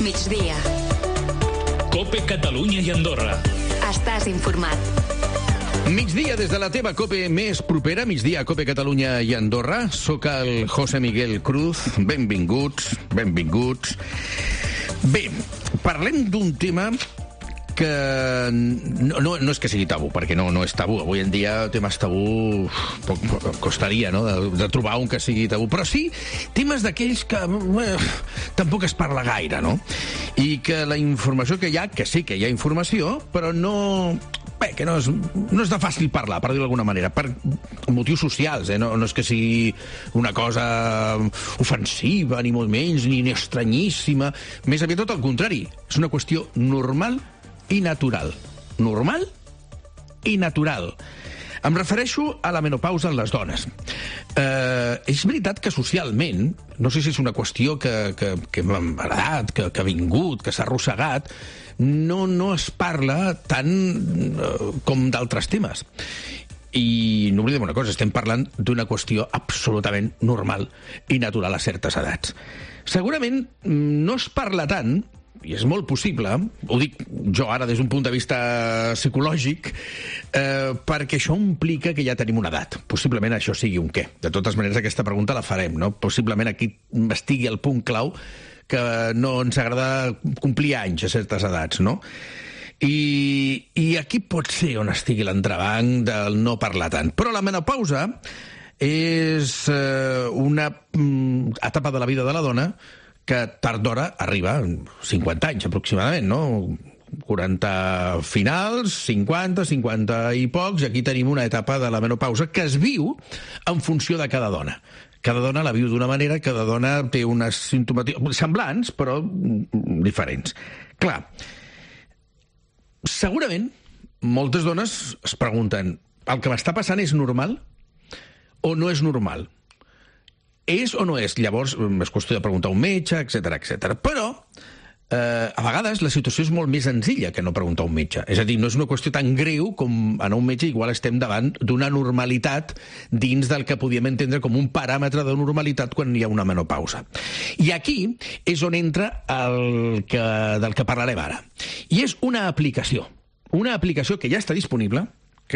Migdia. COPE Catalunya i Andorra. Estàs informat. Migdia des de la teva COPE més propera, migdia a COPE Catalunya i Andorra. Soc el José Miguel Cruz. Benvinguts, benvinguts. Bé, parlem d'un tema que no és que sigui tabú, perquè no és tabú. Avui en dia temes tabú costaria, no?, de trobar un que sigui tabú. Però sí, temes d'aquells que tampoc es parla gaire, no? I que la informació que hi ha, que sí que hi ha informació, però no... Bé, que no és de fàcil parlar, per dir-ho d'alguna manera, per motius socials, no és que sigui una cosa ofensiva, ni molt menys, ni estranyíssima. Més aviat tot el contrari. És una qüestió normal i natural. Normal i natural. Em refereixo a la menopausa en les dones. És veritat que socialment, no sé si és una qüestió que m'ha agradat, que ha vingut, que s'ha arrossegat, no es parla tant com d'altres temes. I no oblidem una cosa, estem parlant d'una qüestió absolutament normal i natural a certes edats. Segurament no es parla tant, i és molt possible, ho dic jo ara des d'un punt de vista psicològic, perquè això implica que ja tenim una edat. Possiblement això sigui un què. De totes maneres, aquesta pregunta la farem, no? Possiblement aquí estigui el punt clau que no ens agrada complir anys a certes edats, no? I aquí pot ser on estigui l'entrebanc del no parlar tant. Però la menopausa és una etapa de la vida de la dona que tard d'hora arriba, 50 anys aproximadament, no? 40 finals, 50 i pocs, i aquí tenim una etapa de la menopausa que es viu en funció de cada dona. Cada dona la viu d'una manera, cada dona té unes simptomàtiques semblants, però diferents. Clar, segurament moltes dones es pregunten: el que m'està passant és normal o no és normal? És o no és? Llavors és qüestió de preguntar a un metge, etc. Però a vegades la situació és molt més senzilla que no preguntar a un metge. És a dir, no és una qüestió tan greu com anar a un metge, igual estem davant d'una normalitat dins del que podíem entendre com un paràmetre de normalitat quan hi ha una menopausa. I aquí és on entra del que parlarem ara. I és una aplicació que ja està disponible,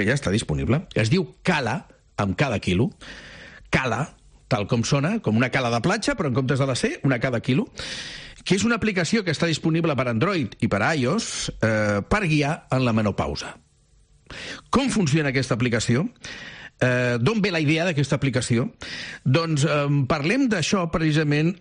es diu Cala, amb cada quilo, Cala, tal com sona, com una cala de platja, però en comptes de la C, una cada quilo, que és una aplicació que està disponible per Android i per iOS per guiar en la menopausa. Com funciona aquesta aplicació? D'on ve la idea d'aquesta aplicació? Doncs parlem d'això precisament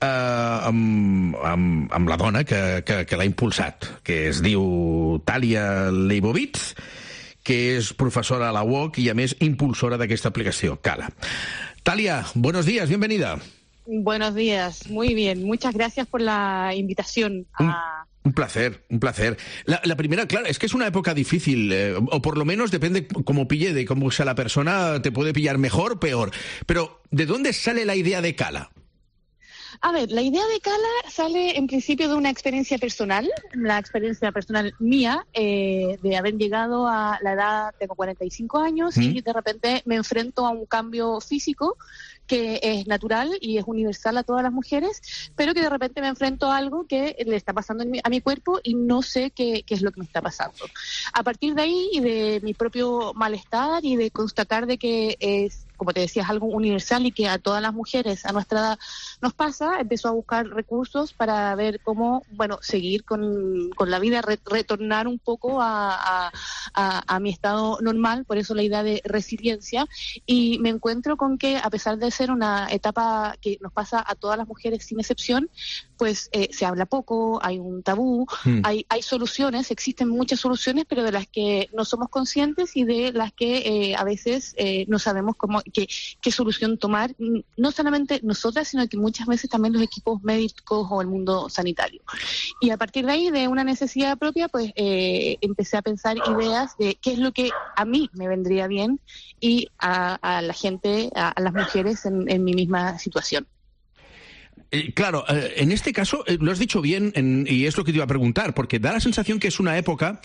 amb la dona que l'ha impulsat, que es diu Talia Leibovitz, que és professora a la UOC i, a més, impulsora d'aquesta aplicació, Cala. Talia, buenos días, bienvenida. Buenos días, muy bien. Muchas gracias por la invitación. Un placer, un placer. La primera, claro, es que es una época difícil, o por lo menos depende cómo pille, de cómo sea la persona, te puede pillar mejor o peor. Pero, ¿de dónde sale la idea de Cala? A ver, la idea de Cala sale en principio de una experiencia personal, la experiencia personal mía, de haber llegado a la edad, tengo 45 años, y de repente me enfrento a un cambio físico que es natural y es universal a todas las mujeres, pero que de repente me enfrento a algo que le está pasando a mi cuerpo y no sé qué es lo que me está pasando. A partir de ahí, y de mi propio malestar y de constatar de que es, como te decía, es algo universal y que a todas las mujeres a nuestra edad nos pasa, empezó a buscar recursos para ver cómo, seguir con la vida, retornar un poco a mi estado normal, por eso la idea de resiliencia, y me encuentro con que, a pesar de ser una etapa que nos pasa a todas las mujeres sin excepción, pues se habla poco, hay un tabú, hay soluciones, existen muchas soluciones, pero de las que no somos conscientes y de las que a veces no sabemos qué solución tomar, no solamente nosotras, sino que muchas veces también los equipos médicos o el mundo sanitario. Y a partir de ahí, de una necesidad propia, pues empecé a pensar ideas de qué es lo que a mí me vendría bien y a la gente, a las mujeres en mi misma situación. Claro, en este caso lo has dicho bien y es lo que te iba a preguntar, porque da la sensación que es una época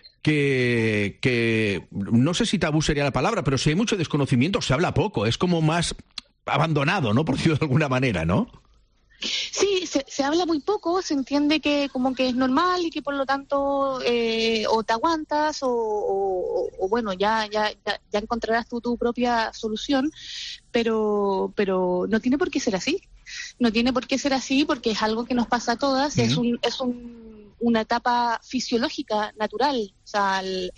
que no sé si tabú sería la palabra, pero si hay mucho desconocimiento, se habla poco, es como más abandonado, ¿no? Por decirlo de alguna manera, ¿no? Sí, se habla muy poco, se entiende que como que es normal y que por lo tanto o te aguantas o bueno, ya encontrarás tu propia solución, pero no tiene por qué ser así. No tiene por qué ser así porque es algo que nos pasa a todas, es una etapa fisiológica natural, o sea,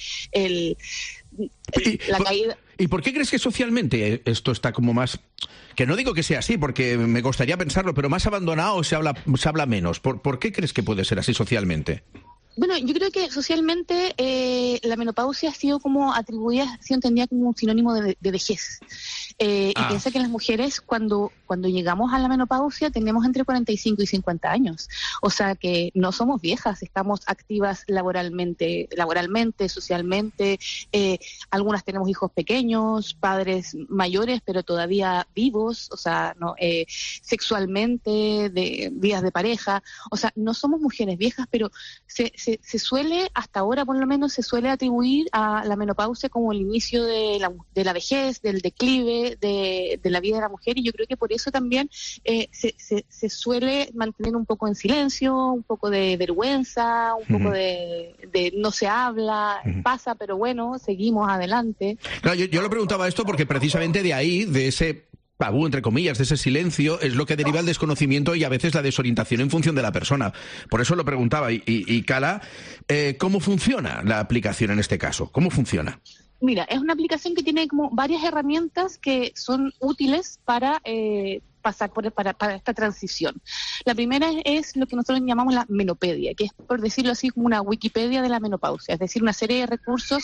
la caída. ¿Y por qué crees que socialmente esto está como más, que no digo que sea así, porque me gustaría pensarlo, pero más abandonado, se habla menos? ¿Por qué crees que puede ser así socialmente? Bueno, yo creo que socialmente la menopausia ha sido como atribuida, ha sido entendida como un sinónimo de vejez. Y piensa que las mujeres cuando llegamos a la menopausia tenemos entre 45 y 50 años. O sea que no somos viejas, estamos activas laboralmente, socialmente. Algunas tenemos hijos pequeños, padres mayores pero todavía vivos, o sea, no, sexualmente, de vidas de pareja. O sea, no somos mujeres viejas, pero se suele, hasta ahora por lo menos, se suele atribuir a la menopausia como el inicio de la vejez, del declive de la vida de la mujer, y yo creo que por eso también se suele mantener un poco en silencio, un poco de vergüenza, un poco de no se habla, pasa, pero bueno, seguimos adelante. Claro, yo lo preguntaba esto porque precisamente de ahí, de ese tabú, entre comillas, de ese silencio, es lo que deriva el desconocimiento y a veces la desorientación en función de la persona. Por eso lo preguntaba. Y Cala, ¿cómo funciona la aplicación en este caso? ¿Cómo funciona? Mira, es una aplicación que tiene como varias herramientas que son útiles para pasar para esta transición. La primera es lo que nosotros llamamos la menopedia, que es, por decirlo así, como una Wikipedia de la menopausia, es decir, una serie de recursos,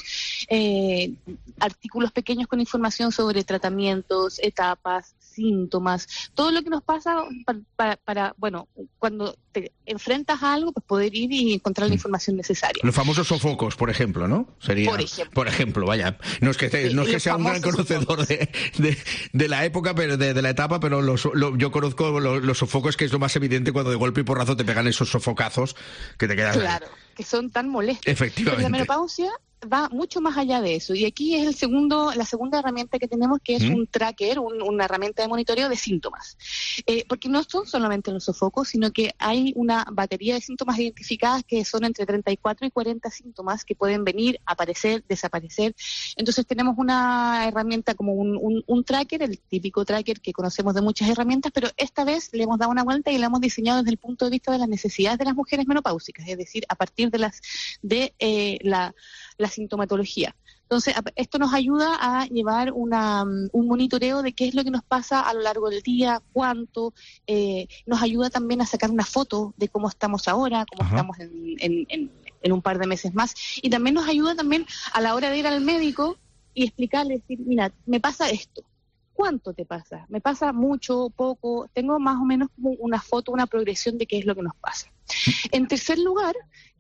artículos pequeños con información sobre tratamientos, etapas, síntomas, todo lo que nos pasa para bueno, cuando te enfrentas a algo, pues poder ir y encontrar la información necesaria. Los famosos sofocos, por ejemplo, ¿no? Sería, por ejemplo, vaya, no es que sea un gran conocedor de la época, pero de la etapa, pero yo conozco los sofocos, que es lo más evidente cuando de golpe y porrazo te pegan esos sofocazos que te quedan. Claro, que son tan molestos. Efectivamente. Pero la menopausia va mucho más allá de eso, y aquí es la segunda herramienta que tenemos, que es un tracker, una herramienta de monitoreo de síntomas, porque no son solamente los sofocos, sino que hay una batería de síntomas identificadas que son entre 34 y 40 síntomas que pueden venir, aparecer, desaparecer. Entonces tenemos una herramienta como un tracker, el típico tracker que conocemos de muchas herramientas, pero esta vez le hemos dado una vuelta y la hemos diseñado desde el punto de vista de las necesidades de las mujeres menopáusicas, es decir, a partir de la sintomatología. Entonces, esto nos ayuda a llevar un monitoreo de qué es lo que nos pasa a lo largo del día, cuánto, nos ayuda también a sacar una foto de cómo estamos ahora, cómo estamos en un par de meses más, y también nos ayuda también a la hora de ir al médico y explicarle, decir, mira, me pasa esto. ¿Cuánto te pasa? ¿Me pasa mucho, poco? Tengo más o menos como una foto, una progresión de qué es lo que nos pasa. En tercer lugar,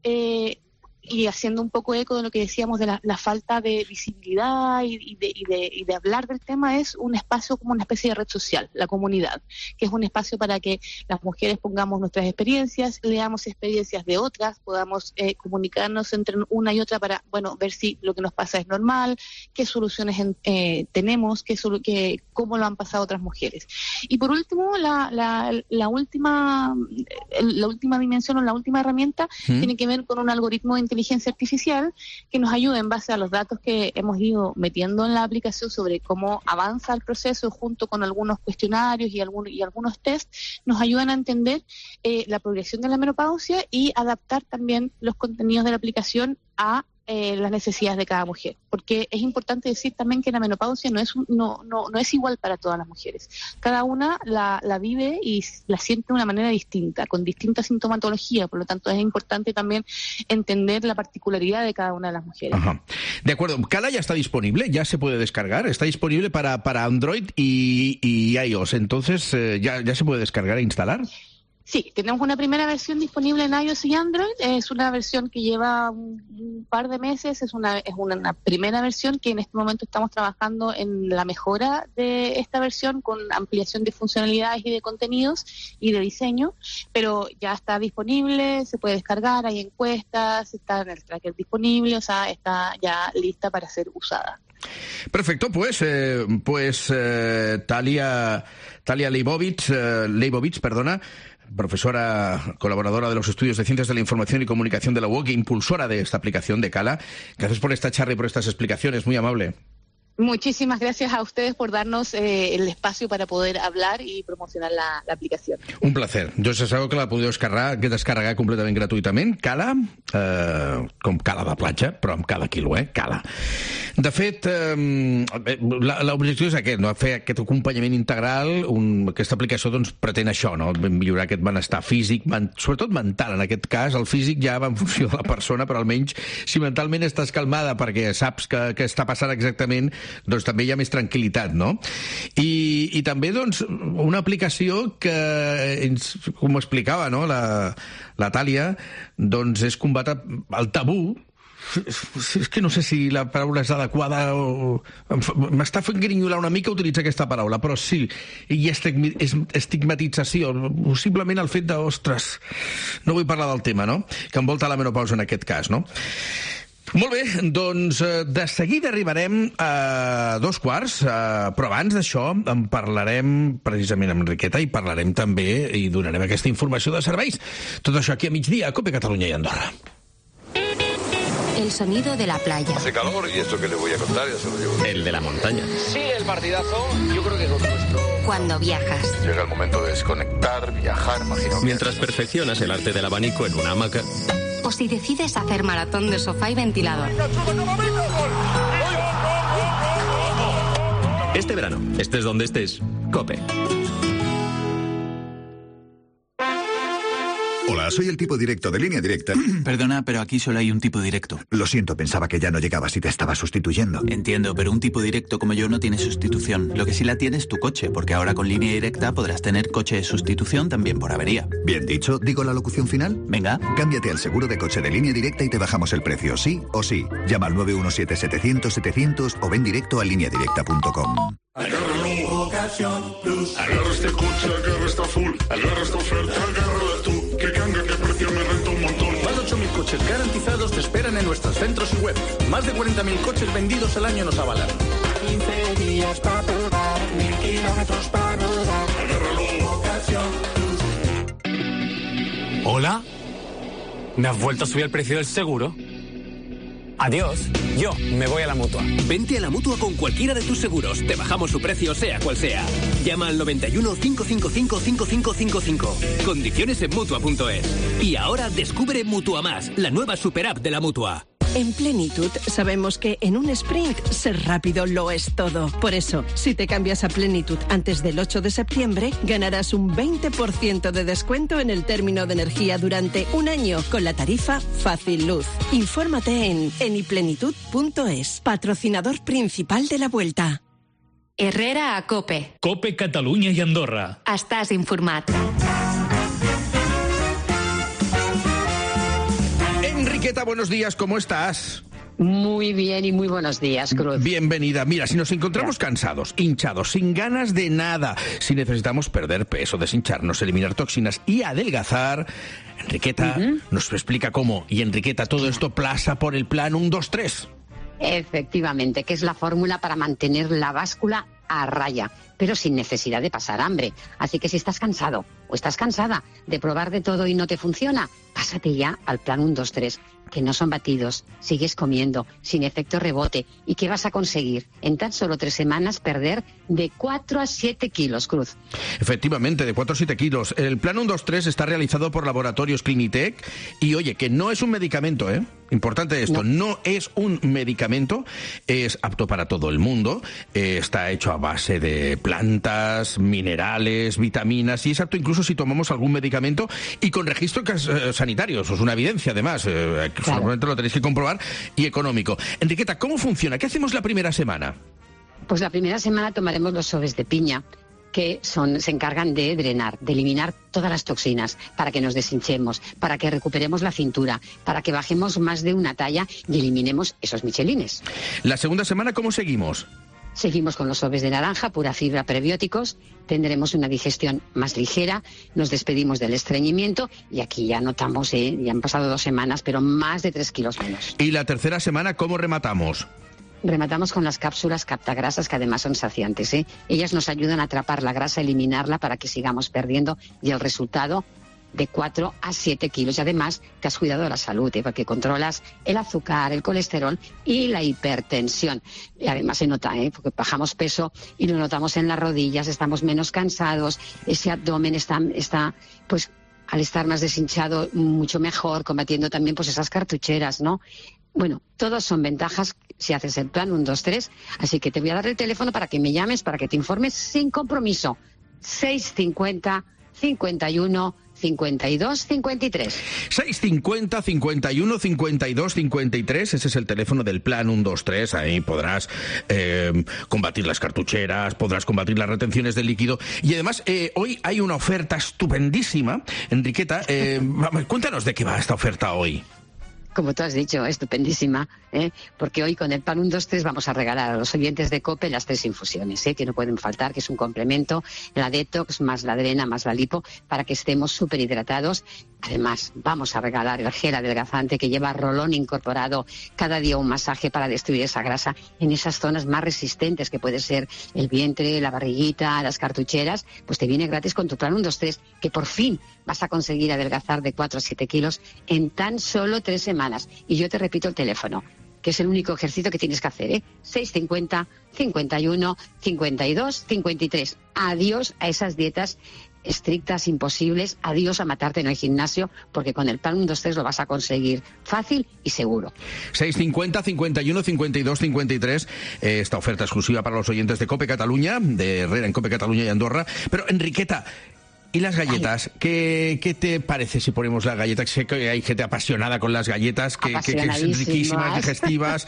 y haciendo un poco eco de lo que decíamos de la falta de visibilidad y de hablar del tema, es un espacio como una especie de red social, la comunidad, que es un espacio para que las mujeres pongamos nuestras experiencias, leamos experiencias de otras, podamos comunicarnos entre una y otra para, bueno, ver si lo que nos pasa es normal, qué soluciones tenemos, cómo lo han pasado otras mujeres. Y por último, la última dimensión o la última herramienta tiene que ver con un algoritmo de inteligencia artificial que nos ayuda, en base a los datos que hemos ido metiendo en la aplicación sobre cómo avanza el proceso, junto con algunos cuestionarios y algunos test, nos ayudan a entender la progresión de la menopausia y adaptar también los contenidos de la aplicación a las necesidades de cada mujer, porque es importante decir también que la menopausia no es igual para todas las mujeres. Cada una la vive y la siente de una manera distinta, con distinta sintomatología, por lo tanto es importante también entender la particularidad de cada una de las mujeres. Ajá. De acuerdo, Cala ya está disponible, ya se puede descargar, está disponible para Android y iOS, entonces ya se puede descargar e instalar. Sí, tenemos una primera versión disponible en iOS y Android. Es una versión que lleva un par de meses, es una primera versión que en este momento estamos trabajando en la mejora de esta versión con ampliación de funcionalidades y de contenidos y de diseño, pero ya está disponible, se puede descargar, hay encuestas, está en el tracker disponible, o sea, está ya lista para ser usada. Perfecto, pues Talia Leibovitz, profesora colaboradora de los estudios de Ciencias de la Información y Comunicación de la UOC, impulsora de esta aplicación de Cala. Gracias por esta charla y por estas explicaciones, muy amable. Muchísimas gracias a ustedes por darnos el espacio para poder hablar i promocionar la aplicació. Un placer. Jo ja sabeu que la podeu descarregar completament gratuïtament. Cala, com cala de platja, però amb cada quilo, Cala. De fet, l'objectiu és aquest, no? Fer aquest acompanyament integral. Aquesta aplicació doncs, pretén això, no? Millorar aquest benestar físic, sobretot mental. En aquest cas, el físic ja va en funció de la persona, però almenys si mentalment estàs calmada perquè saps què està passant exactament, doncs també hi ha més tranquil·litat, no? I també, doncs, una aplicació que, com explicava, no? la Tàlia, doncs és combatre el tabú. És que no sé si la paraula és adequada o... M'està fent grinyolar una mica utilitzar aquesta paraula, però sí, hi ha estigmatització, possiblement el fet de, ostres, no vull parlar del tema, no? Que envolta la menopausa en aquest cas, no? Molt bé, doncs de seguida arribarem a 2:15, però abans d'això en parlarem precisament amb Enriqueta i parlarem també i donarem aquesta informació de serveis. Tot això aquí a migdia a COPE Catalunya i Andorra. El sonido de la playa. Hace calor y esto que le voy a contar ya se lo digo. El de la montaña. Sí, el partidazo, yo creo que es lo nuestro. Cuando viajas. Llega el momento de desconectar, viajar, imagino. Mientras perfeccionas el arte del abanico en una hamaca. O si decides hacer maratón de sofá y ventilador. Este verano, estés donde estés, COPE. Hola, soy el tipo directo de Línea Directa. Perdona, pero aquí solo hay un tipo directo. Lo siento, pensaba que ya no llegabas y te estaba sustituyendo. Entiendo, pero un tipo directo como yo no tiene sustitución. Lo que sí la tiene es tu coche, porque ahora con Línea Directa podrás tener coche de sustitución también por avería. Bien dicho, ¿digo la locución final? Venga. Cámbiate al seguro de coche de Línea Directa y te bajamos el precio, sí o sí. Llama al 917-700-700 o ven directo a lineadirecta.com. Agárralo, ocasión plus. Agarra este coche, agarra esta full. Agarra esta oferta, agárrala tú. Que canga, que precio me renta un montón. Más de 8.000 coches garantizados te esperan en nuestros centros y web. Más de 40.000 coches vendidos al año nos avalan. 15 días para probar, 1000 kilómetros para rodar. Agárralo, ocasión plus. ¿Hola? ¿Me has vuelto a subir el precio del seguro? Adiós, yo me voy a la Mutua. Vente a la Mutua con cualquiera de tus seguros. Te bajamos su precio sea cual sea. Llama al 91 555 5555. Condiciones en Mutua.es. Y ahora descubre Mutua Más, la nueva super app de la Mutua. En Plenitud sabemos que en un sprint ser rápido lo es todo. Por eso, si te cambias a Plenitud antes del 8 de septiembre, ganarás un 20% de descuento en el término de energía durante un año con la tarifa Fácil Luz. Infórmate en eniplenitud.es, patrocinador principal de la Vuelta. Herrera a COPE. COPE Catalunya i Andorra. Estàs informat. Enriqueta, buenos días, ¿cómo estás? Muy bien y muy buenos días, Cruz. Bienvenida. Mira, si nos encontramos cansados, hinchados, sin ganas de nada, si necesitamos perder peso, deshincharnos, eliminar toxinas y adelgazar, Enriqueta nos explica cómo. Y Enriqueta, todo esto pasa por el plan 1, 2, 3. Efectivamente, que es la fórmula para mantener la báscula a raya, pero sin necesidad de pasar hambre. Así que si estás cansado o estás cansada de probar de todo y no te funciona, pásate ya al plan 1, 2, 3, que no son batidos, sigues comiendo, sin efecto rebote. ¿Y qué vas a conseguir? En tan solo 3 semanas perder de 4 a 7 kilos, Cruz. Efectivamente, de 4 a 7 kilos. El plan 1, 2, 3 está realizado por Laboratorios Clinitec y, oye, que no es un medicamento, ¿eh? Importante esto, no es un medicamento, es apto para todo el mundo, está hecho a base de plantas, minerales, vitaminas, y es apto incluso si tomamos algún medicamento y con registro sanitario. Eso es una evidencia, además, solamente lo tenéis que comprobar, y económico. Enriqueta, ¿cómo funciona? ¿Qué hacemos la primera semana? Pues la primera semana tomaremos los sobres de piña, que se encargan de drenar, de eliminar todas las toxinas, para que nos deshinchemos, para que recuperemos la cintura, para que bajemos más de una talla y eliminemos esos michelines. La segunda semana, ¿cómo seguimos? Seguimos con los sobres de naranja, pura fibra, prebióticos, tendremos una digestión más ligera, nos despedimos del estreñimiento y aquí ya notamos, ya han pasado 2 semanas, pero más de 3 kilos menos. ¿Y la tercera semana cómo rematamos? Rematamos con las cápsulas captagrasas, que además son saciantes, ¿eh? Ellas nos ayudan a atrapar la grasa, eliminarla para que sigamos perdiendo, y el resultado de 4 a 7 kilos. Y además te has cuidado de la salud, porque controlas el azúcar, el colesterol y la hipertensión. Y además se nota, porque bajamos peso y lo notamos en las rodillas, estamos menos cansados, ese abdomen está pues al estar más deshinchado mucho mejor, combatiendo también pues esas cartucheras, ¿no? Bueno, todas son ventajas si haces el plan 1, 2, 3. Así que te voy a dar el teléfono para que me llames, para que te informes sin compromiso. 650 51 52 53. 650 51 52 53. Ese es el teléfono del plan 1, 2, 3. Ahí podrás combatir las cartucheras, podrás combatir las retenciones de líquido. Y además, hoy hay una oferta estupendísima. Enriqueta, cuéntanos de qué va esta oferta hoy. Como tú has dicho, estupendísima, porque hoy con el plan 1, 2, 3 vamos a regalar a los oyentes de COPE las 3 infusiones, que no pueden faltar, que es un complemento, la detox más la drena más la lipo, para que estemos súper hidratados. Además, vamos a regalar el gel adelgazante que lleva rolón incorporado, cada día un masaje para destruir esa grasa en esas zonas más resistentes, que puede ser el vientre, la barriguita, las cartucheras. Pues te viene gratis con tu plan 1, 2, 3, que por fin vas a conseguir adelgazar de 4 a 7 kilos en tan solo 3 semanas. Y yo te repito el teléfono, que es el único ejercicio que tienes que hacer, 650 51 52 53. Adiós a esas dietas estrictas, imposibles, adiós a matarte en el gimnasio, porque con el plan 1, 2, 3 lo vas a conseguir fácil y seguro. 650 51 52 53, esta oferta exclusiva para los oyentes de COPE Cataluña, de Herrera en COPE Cataluña y Andorra. Pero, Enriqueta, ¿y las galletas? ¿Qué te parece si ponemos las galletas? Sé que hay gente apasionada con las galletas, que son riquísimas, digestivas.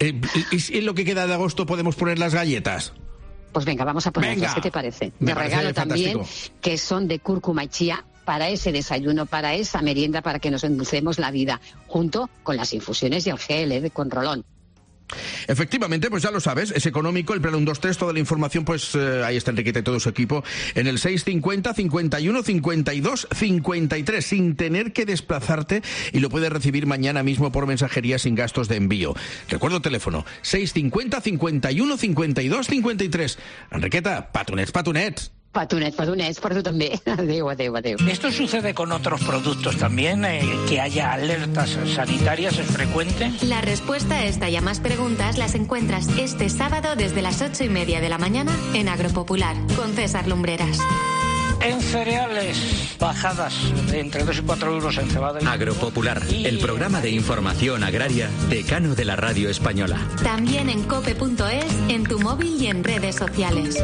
¿Y en lo que queda de agosto podemos poner las galletas? Pues venga, vamos a ponerlas. ¿Qué te parece? De regalo también, que son de cúrcuma y chía, para ese desayuno, para esa merienda, para que nos endulcemos la vida, junto con las infusiones y el gel con rolón. Efectivamente, pues ya lo sabes, es económico, el plan 1, 2, 3, toda la información, pues ahí está Enriqueta y todo su equipo, en el 650 51 52 53, sin tener que desplazarte, y lo puedes recibir mañana mismo por mensajería sin gastos de envío. Recuerdo el teléfono, 650 51 52 53. Enriqueta, patunets. Patunets, per tu també. Adéu. ¿Esto sucede con otros productos también? ¿Que haya alertas sanitarias es frecuente? La respuesta a esta y a más preguntas las encuentras este sábado desde las 8:30 de la mañana en Agropopular, con César Lumbreras. En cereales, bajadas de entre 2 y 4 euros en cebada. Agropopular, el programa de información agraria decano de la radio española. También en cope.es, en tu móvil y en redes sociales.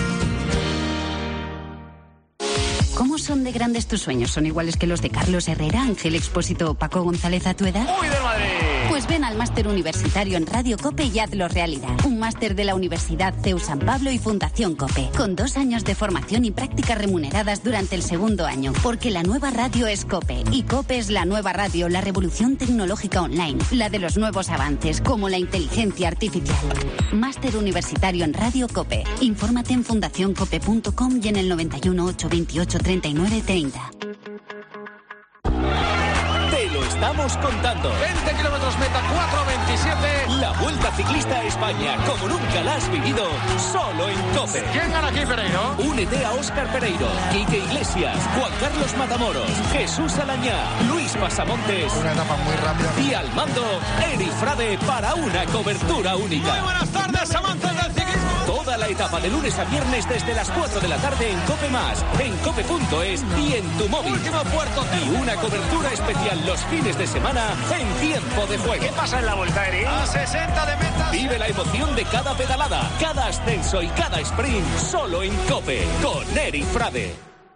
¿Cómo son de grandes tus sueños? ¿Son iguales que los de Carlos Herrera, Ángel Expósito o Paco González a tu edad? ¡Uy, de Madrid! Pues ven al máster universitario en Radio COPE y hazlo realidad. Un máster de la Universidad CEU San Pablo y Fundación COPE, con 2 años de formación y prácticas remuneradas durante el 2º año. Porque la nueva radio es COPE, y COPE es la nueva radio, la revolución tecnológica online, la de los nuevos avances, como la inteligencia artificial. Máster universitario en Radio COPE. Infórmate en fundacioncope.com y en el 91 828 39 30. Te lo estamos contando. 20 kilómetros meta, 4:27. La Vuelta Ciclista a España, como nunca la has vivido, solo en COPE. ¿Quién gana aquí, Pereiro? Únete a Óscar Pereiro, Quique Iglesias, Juan Carlos Matamoros, Jesús Alañá, Luis Pasamontes. Una etapa muy rápida. Y al mando, Eri Frade, para una cobertura única. Muy buenas tardes, amantes del ciclismo. Toda la etapa de lunes a viernes desde las 4 de la tarde en COPE+, en cope.es y en tu móvil. Último puerto. Y una cobertura especial los fines de semana en tiempo de juego. ¿Qué pasa en la Vuelta, Eri? A 60 de meta. Vive la emoción de cada pedalada, cada ascenso y cada sprint, solo en COPE, con Eri Frade.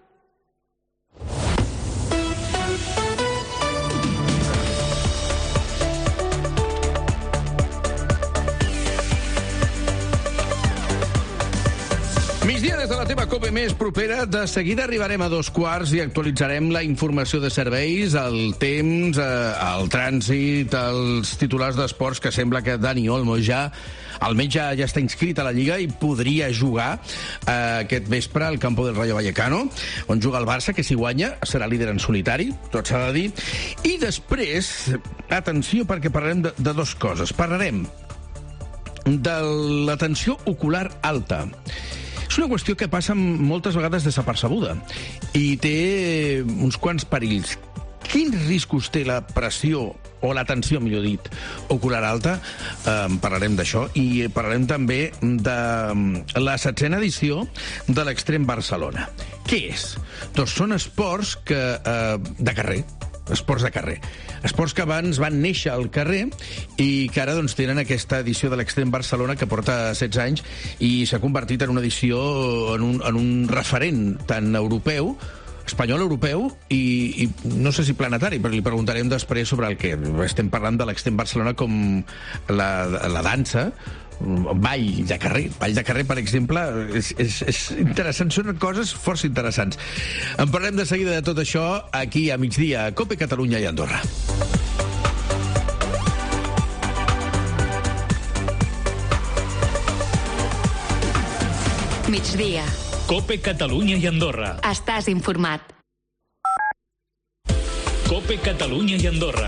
Migdia des de la teva COPE més propera. De seguida arribarem a 2:15 i actualitzarem la informació de serveis, el temps, el trànsit, els titulars d'esports, que sembla que Dani Olmo almenys ja està inscrit a la Lliga i podria jugar aquest vespre al Campo del Rayo Vallecano, on juga el Barça, que si guanya serà líder en solitari, tot s'ha de dir. I després, atenció, perquè parlarem de 2 coses. Parlarem de la tensió ocular alta. És una qüestió que passa moltes vegades desapercebuda i té uns quants perills. Quins riscos té la pressió, o la tensió, millor dit, ocular alta? Parlarem d'això i parlarem també de la 7ª edició de l'Extrem Barcelona. Què és? Doncs són esports de carrer. Esports de carrer. Esports que abans van néixer al carrer i que ara doncs, tenen aquesta edició de l'Extrem Barcelona que porta 16 anys i s'ha convertit en una edició, en un referent tant europeu, espanyol, europeu i no sé si planetari, però li preguntarem després sobre el que estem parlant de l'Extrem Barcelona com la dansa, ball de carrer, per exemple, és interessant, són coses força interessants. En parlem de seguida de tot això aquí a migdia, a COPE Catalunya i Andorra. Migdia. COPE Catalunya i Andorra. Estàs informat. COPE Catalunya i Andorra.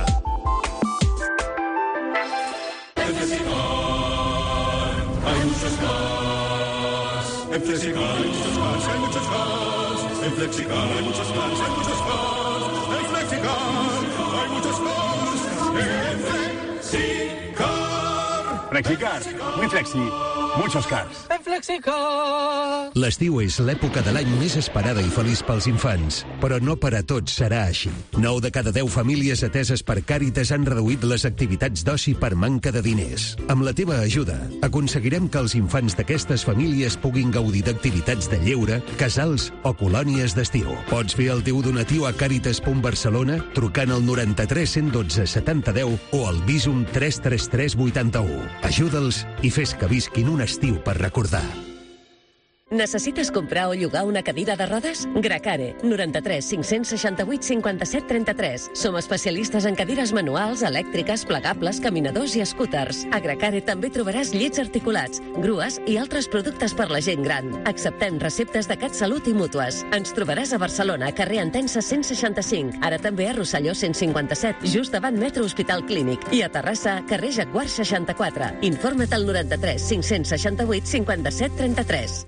Hay muchos cars. En Flexicar hay muchos cars, hay muchos cars. En Flexicar hay muchos cars, hay muchos cars. En Flexicar hay muchos cars. En Flexicar. Flexicar, muy flexi, muchos cars. En Flexicar. L'estiu és l'època de l'any més esperada i feliç pels infants, però no per a tots serà així. 9 de cada 10 famílies ateses per Càritas han reduït les activitats d'oci per manca de diners. Amb la teva ajuda, aconseguirem que els infants d'aquestes famílies puguin gaudir d'activitats de lleure, casals o colònies d'estiu. Pots fer el teu donatiu a Càritas.Barcelona trucant al 93 112 70 10 o al Visum 333 81. Ajuda'ls i fes que visquin un estiu per recordar. Necessites comprar o llogar una cadira de rodes? Gracare, 93 568 57 33. Som especialistes en cadires manuals, elèctriques, plegables, caminadors i scooters. A Gracare també trobaràs llits articulats, grues i altres productes per la gent gran. Acceptem receptes de CatSalut i mútues. Ens trobaràs a Barcelona, carrer Entença 165. Ara també a Rosselló 157, just davant Metro Hospital Clínic. I a Terrassa, carrer Jaguar 64. Informa't al 93 568 57 33.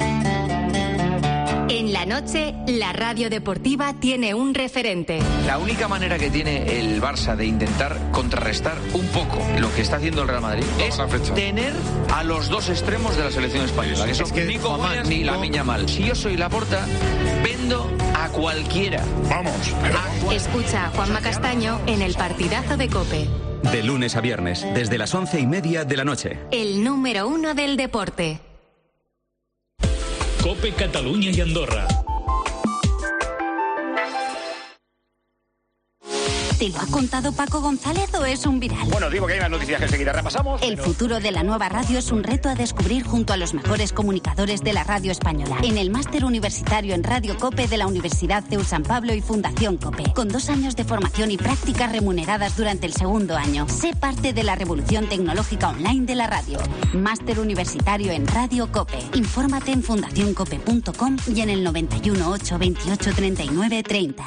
En la noche, la radio deportiva tiene un referente. La única manera que tiene el Barça de intentar contrarrestar un poco lo que está haciendo el Real Madrid es tener a los dos extremos de la selección española, que son ni Coman ni Lamine Yamal. Si yo soy Laporta, vendo a cualquiera. Vamos. Escucha a Juanma Castaño en el partidazo de COPE. De lunes a viernes, desde las 11:30 de la noche. El número 1 del deporte. COPE Catalunya i Andorra. ¿Te lo ha contado Paco González o es un viral? Bueno, digo que hay más noticias que enseguida repasamos. El futuro de la nueva radio es un reto a descubrir junto a los mejores comunicadores de la radio española. En el máster universitario en Radio COPE de la Universidad CEU San Pablo y Fundación COPE. Con 2 años de formación y prácticas remuneradas durante el segundo año. Sé parte de la revolución tecnológica online de la radio. Máster universitario en Radio COPE. Infórmate en fundacioncope.com y en el 91 8 28 39 30.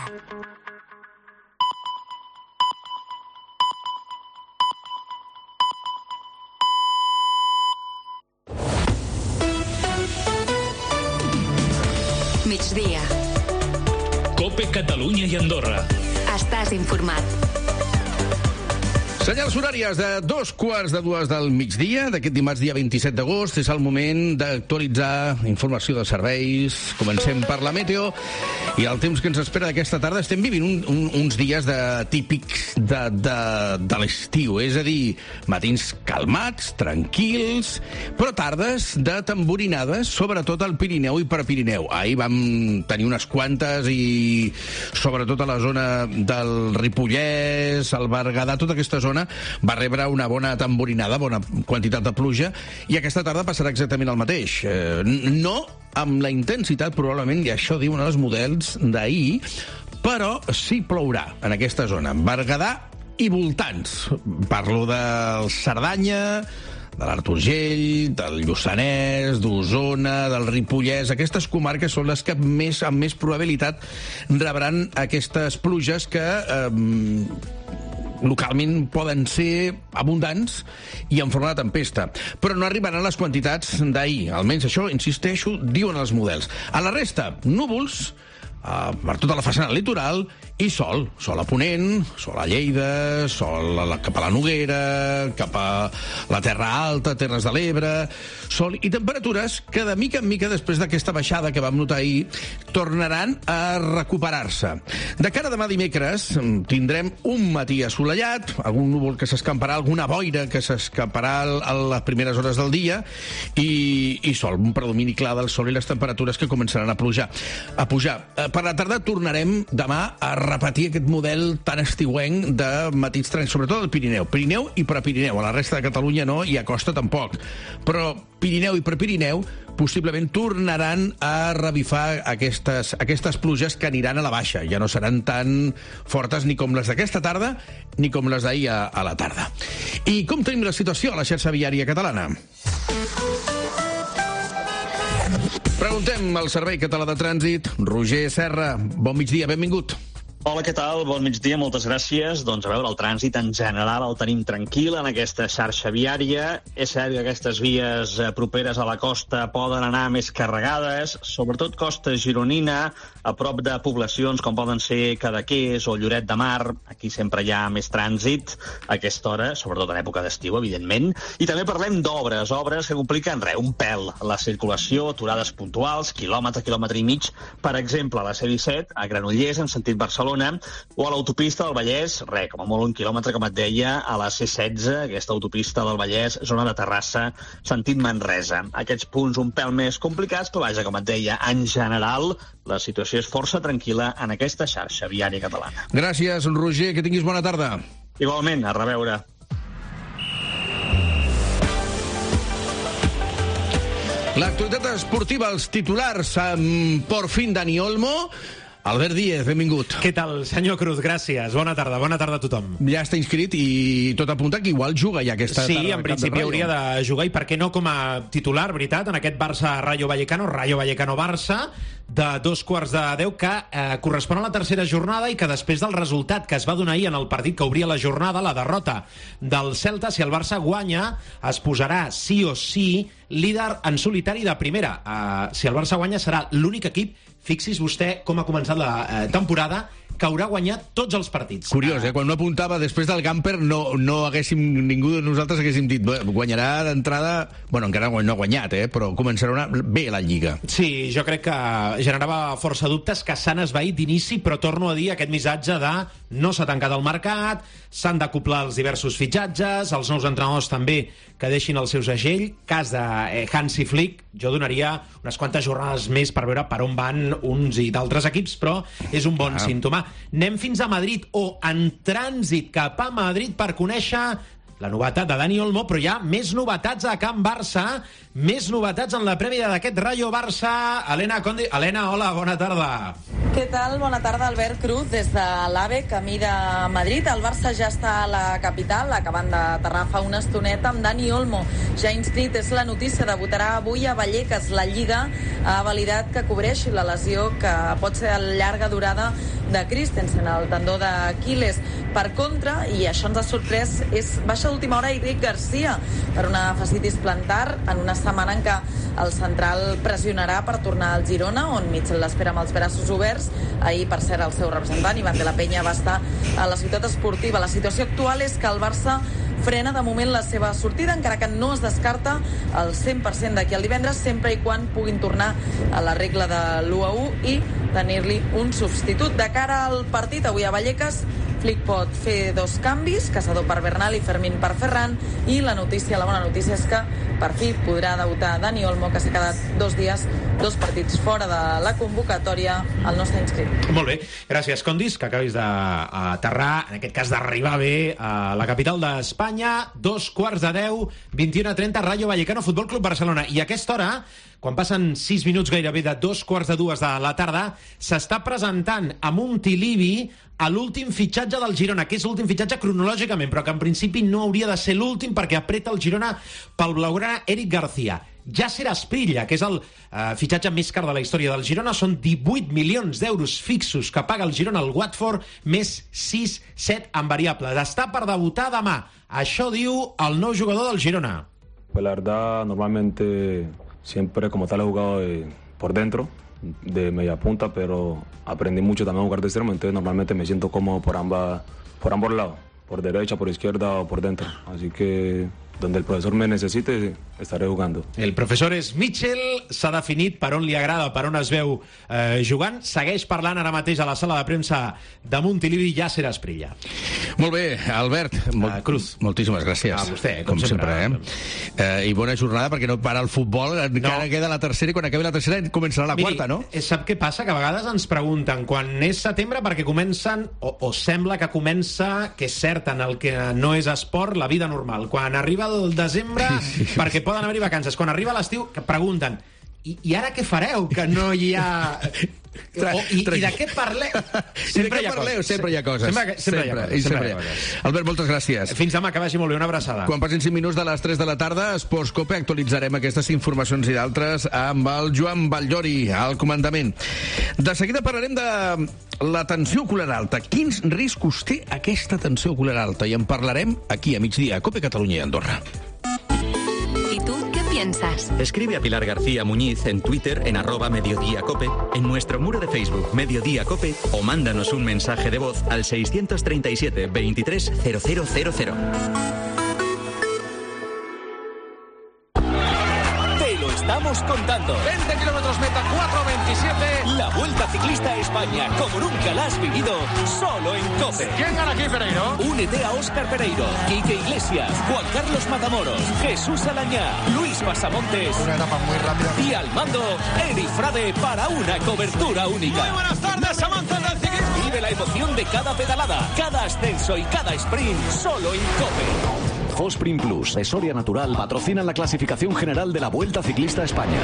Migdia. COPE Catalunya i Andorra. Estàs informat. Senyals horàries de 2:15 del migdia, d'aquest dimarts dia 27 d'agost. És el moment d'actualitzar informació de serveis. Comencem per la meteo i el temps que ens espera d'aquesta tarda. Estem vivint uns dies típics de l'estiu, és a dir, matins calmats, tranquils, però tardes de tamborinades, sobretot al Pirineu i Prepirineu. Ahir vam tenir unes quantes i sobretot a la zona del Ripollès, el Berguedà, tota aquesta zona va rebre una bona tamborinada, bona quantitat de pluja, i aquesta tarda passarà exactament el mateix. No amb la intensitat, probablement, i això diuen els models d'ahir, però sí plourà en aquesta zona. Berguedà i voltants. Parlo del Cerdanya, de l'Alt Urgell, del Lluçanès, d'Osona, del Ripollès. Aquestes comarques són les que amb més probabilitat rebran aquestes pluges que localment poden ser abundants i en forma de tempesta, però no arribaran les quantitats d'ahir. Almenys això, insisteixo, diuen els models. A la resta, núvols per tota la façana litoral i sol a Ponent, sol a Lleida, sol cap a la Noguera, cap a la Terra Alta, Terres de l'Ebre, sol i temperatures que de mica en mica, després d'aquesta baixada que vam notar ahir, tornaran a recuperar-se. De cara a demà dimecres tindrem un matí assolellat, algun núvol que s'escamparà, alguna boira que s'escaparà a les primeres hores del dia i sol, un predomini clar del sol i les temperatures que començaran a pujar. Per la tarda tornarem demà a repetir aquest model tan estiuenc de matins tranquils, sobretot al Pirineu i Prepirineu. A la resta de Catalunya no, i a costa tampoc. Però Pirineu i Prepirineu possiblement tornaran a revifar aquestes pluges que aniran a la baixa. Ja no seran tan fortes ni com les d'aquesta tarda ni com les d'ahir a la tarda. I com tenim la situació a la xarxa viària catalana? Preguntem al Servei Català de Trànsit. Roger Serra, bon migdia, benvingut. Hola, què tal? Bon migdia, moltes gràcies. Doncs a veure, el trànsit en general el tenim tranquil en aquesta xarxa viària. És cert que aquestes vies properes a la costa poden anar més carregades, sobretot costa gironina, a prop de poblacions com poden ser Cadaqués o Lloret de Mar. Aquí sempre hi ha més trànsit a aquesta hora, sobretot en època d'estiu, evidentment. I també parlem d'obres que compliquen un pèl la circulació, aturades puntuals, quilòmetre i mig, per exemple, a la C-17, a Granollers, en sentit Barcelona, o a l'autopista del Vallès, com a molt 1 quilòmetre, com et deia, a la C-16, aquesta autopista del Vallès, zona de Terrassa, sentit Manresa. Aquests punts un pèl més complicats, però vaja, com et deia, en general, la situació és força tranquil·la en aquesta xarxa viària catalana. Gràcies, Roger, que tinguis bona tarda. Igualment, a reveure. L'actualitat esportiva, els titulars amb por fin Dani Olmo. Albert Díez, benvingut. Què tal, senyor Cruz? Gràcies. Bona tarda a tothom. Ja està inscrit i tot apunta que igual juga ja aquesta tarda. Sí, en principi hauria de jugar, i per què no com a titular, veritat, en aquest Barça-Rayo Vallecano-Barça, de 2:15, que correspon a la tercera jornada i que després del resultat que es va donar ahir en el partit que obria la jornada, la derrota del Celta, si el Barça guanya, es posarà sí o sí líder en solitari de primera. Si el Barça guanya, serà l'únic equip, fixi's vostè com ha començat la temporada, que haurà guanyat tots els partits. Curiós, quan no apuntava després del Gamper, no haguéssim, ningú de nosaltres haguéssim dit, guanyarà d'entrada, bueno, encara no ha guanyat, però començarà una bé la Lliga. Sí, jo crec que generava força dubtes, que s'han esvaït d'inici, però torno a dir aquest missatge de no s'ha tancat el mercat, s'han d'acoplar els diversos fitxatges, els nous entrenadors també que deixin el seu segell. Cas de Hansi Flick, jo donaria unes quantes jornades més per veure per on van uns i d'altres equips, però és un bon símptoma. Anem fins a Madrid, o en trànsit cap a Madrid, per conèixer la novetat de Dani Olmo, però hi ha més novetats a Can Barça, més novetats en la prèvia d'aquest Rayo Barça. Helena Condi. Helena, hola, bona tarda. Què tal? Bona tarda, Albert Cruz, des de l'AVE, camí de Madrid. El Barça ja està a la capital, acabant d'aterrar fa una estoneta, amb Dani Olmo ja inscrit. És la notícia, debutarà avui a Vallecas. La Lliga ha validat que cobreixi la lesió que pot ser de llarga durada de Christensen, el tendó d'Aquiles. Per contra, i això ens ha sorprès, és baixa d'última hora Eric Garcia per una fascitis plantar, en una setmana en què el central pressionarà per tornar al Girona, on Mitchell l'espera amb els braços oberts. Ahir, per cert, el seu representant, Ivan de la Peña, va estar a la ciutat esportiva. La situació actual és que el Barça frena de moment la seva sortida, encara que no es descarta el 100% d'aquí al divendres, sempre i quan puguin tornar a la regla de l'1-1 i tenir-li un substitut. De cara al partit, avui a Vallecas, Flick pot fer 2 canvis, Caçador per Bernal i Fermín per Ferran, i la bona notícia és que per fi podrà debutar Dani Olmo, que s'ha quedat 2 dies, 2 partits fora de la convocatòria, el no està inscrit. Molt bé, gràcies, Condis, que acabis d'aterrar, en aquest cas d'arribar bé a la capital d'Espanya. 2:15, 21:30, Rayo Vallecano, Futbol Club Barcelona. I a aquesta hora quan passen 6 minuts gairebé de 2:45 de la tarda, s'està presentant a Montilivi a l'últim fitxatge del Girona, que és l'últim fitxatge cronològicament, però que en principi no hauria de ser l'últim perquè apreta el Girona pel blaugrana Eric García. Yasser Asprilla, que és el fitxatge més car de la història del Girona, són 18 milions d'euros fixos que paga el Girona al Watford, més 6-7 en variables. Està per debutar demà. Això diu el nou jugador del Girona. Pues la verdad, normalmente siempre como tal he jugado por dentro, de media punta, pero aprendí mucho también a jugar de extremo, entonces normalmente me siento cómodo por ambos lados, por derecha, por izquierda o por dentro. Así que donde el profesor me necesite, estaré jugando. El professor és Mitchell, s'ha definit per on li agrada, per on es veu jugant. Segueix parlant ara mateix a la sala de premsa de Montilivi, Yasser Asprilla. Molt bé, Albert, Cruz. Moltíssimes gràcies. A vostè, com sempre. I bona jornada, perquè no para el futbol, encara queda la tercera, i quan acabi la tercera començarà la quarta, no? Sap què passa? Que a vegades ens pregunten quan és setembre, perquè comencen, o sembla que comença, que és cert, en el que no és esport, la vida normal. Quan arriba el desembre, perquè poden haver-hi vacances. Quan arriba l'estiu, que pregunten i ara què fareu, que no hi ha... I de què parleu? Sempre hi ha coses. Sempre hi ha coses. Albert, moltes gràcies. Fins demà, que vagi molt bé. Una abraçada. Quan passin 5 minuts de les 3 de la tarda, Esports Cope, actualitzarem aquestes informacions i d'altres amb el Joan Batllori, al comandament. De seguida parlarem de la tensió ocular alta. Quins riscos té aquesta tensió ocular alta? I en parlarem aquí a migdia, a Cope Catalunya i Andorra. ¿Y tú qué piensas? Escribe a Pilar García Muñiz en Twitter en @mediodíacope, en nuestro muro de Facebook Mediodía Cope, o mándanos un mensaje de voz al 637 23 0000. Estamos contando. 20 kilómetros meta, 4:27. La Vuelta Ciclista a España, como nunca la has vivido, solo en COPE. ¿Quién gana aquí, Pereiro? Únete a Óscar Pereiro, Quique Iglesias, Juan Carlos Matamoros, Jesús Alañá, Luis Pasamontes. Una etapa muy rápida. Y al mando, Eri Frade, para una cobertura única. Muy buenas tardes, amantes del ciclismo. Vive la emoción de cada pedalada, cada ascenso y cada sprint, solo en COPE. Fosprin Plus, de Soria Natural, patrocinan la clasificación general de la Vuelta Ciclista a España.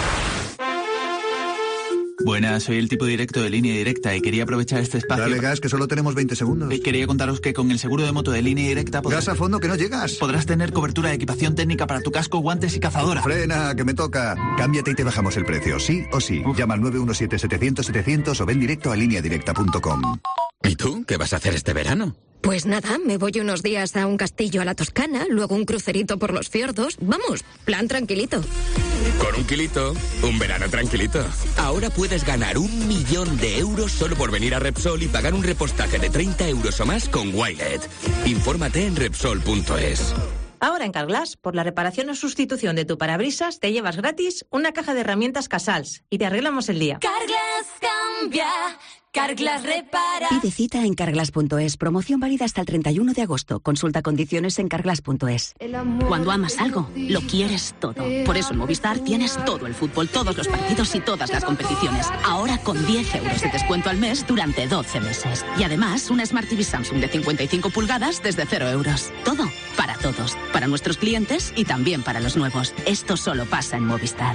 Buenas, soy el tipo directo de Línea Directa y quería aprovechar este espacio... Dale gas, que solo tenemos 20 segundos. Quería contaros que con el seguro de moto de Línea Directa... Gas a fondo, que no llegas. Podrás tener cobertura de equipación técnica para tu casco, guantes y cazadora. Frena, que me toca. Cámbiate y te bajamos el precio, sí o sí. Llama al 917-700-700 o ven directo a lineadirecta.com. ¿Y tú? ¿Qué vas a hacer este verano? Pues nada, me voy unos días a un castillo a la Toscana, luego un crucerito por los fiordos. Vamos, plan tranquilito. Con un kilito, un verano tranquilito. Ahora puedes ganar 1 millón de euros solo por venir a Repsol y pagar un repostaje de 30 euros o más con Wilet. Infórmate en Repsol.es. Ahora en Carglass, por la reparación o sustitución de tu parabrisas, te llevas gratis una caja de herramientas Casals y te arreglamos el día. Carglass cambia, Carglass repara. Pide cita en Carglass.es. Promoción válida hasta el 31 de agosto. Consulta condiciones en Carglass.es. Cuando amas algo, lo quieres todo. Por eso en Movistar tienes todo el fútbol, todos los partidos y todas las competiciones. Ahora con 10 euros de descuento al mes durante 12 meses. Y además, una Smart TV Samsung de 55 pulgadas desde 0 euros. Todo para todos. Para nuestros clientes y también para los nuevos. Esto solo pasa en Movistar.